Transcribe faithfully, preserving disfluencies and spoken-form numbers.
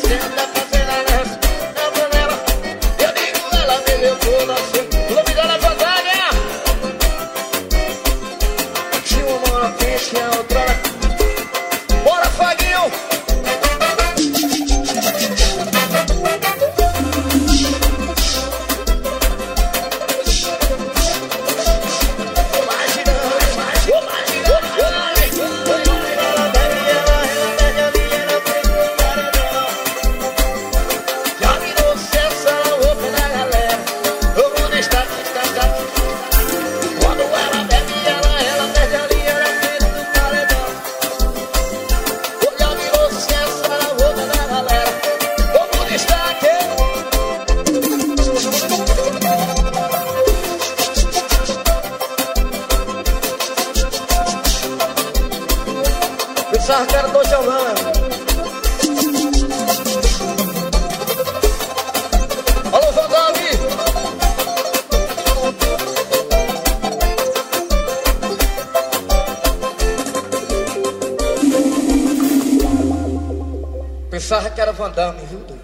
senta fazendo a dança na panela. Eu digo, ela bebeu toda assim. Vou me dar na batalha. Se uma hora pensa e a outra. Bora, Faguinho! Pensava que era do Giovanni. Alô, Vandame! Pensava que era Vandame, viu?